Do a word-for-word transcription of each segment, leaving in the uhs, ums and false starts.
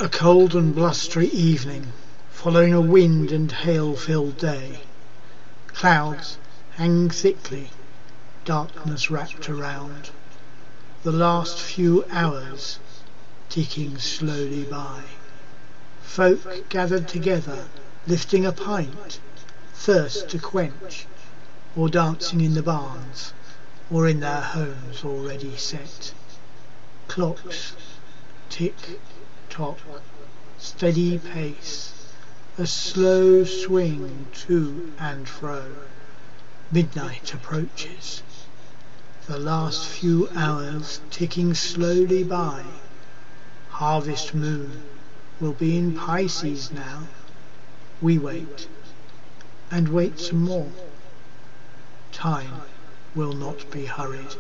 A cold and blustery evening, following a wind and hail-filled day. Clouds hanging thickly, darkness wrapped around. The last few hours ticking slowly by. Folk gathered together, lifting a pint, thirst to quench, or dancing in the barns, or in their homes already set. Clocks tick tock, steady pace, a slow swing to and fro. Midnight approaches. The last few hours ticking slowly by. Harvest moon will be in Pisces now. We wait, and wait some more. Time will not be hurried.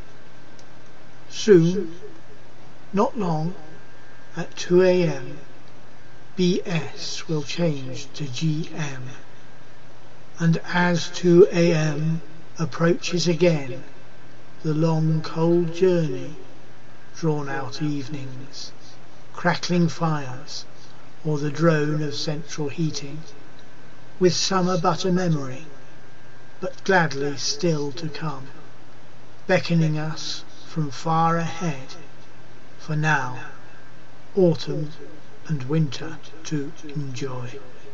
Soon, not long, at two a.m, B S will change to G M. And as two a.m. approaches again, the long cold journey, drawn out evenings, crackling fires, or the drone of central heating, with summer but a memory, but gladly still to come, beckoning us from far ahead, for now autumn and winter to enjoy.